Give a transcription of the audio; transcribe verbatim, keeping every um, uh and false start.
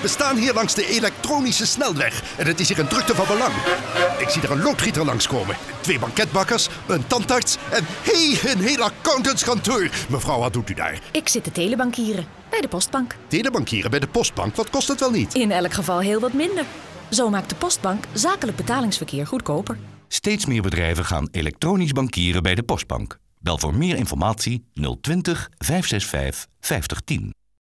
We staan hier langs de elektronische snelweg en het is hier een drukte van belang. Ik zie er een loodgieter langskomen, twee banketbakkers, een tandarts en hey, een heel accountantskantoor. Mevrouw, wat doet u daar? Ik zit te telebankieren bij de postbank. Telebankieren bij de postbank, wat kost het wel niet? In elk geval heel wat minder. Zo maakt de postbank zakelijk betalingsverkeer goedkoper. Steeds meer bedrijven gaan elektronisch bankieren bij de postbank. Bel voor meer informatie nul twintig, vijfhonderdzesenzestig, vijftig tien.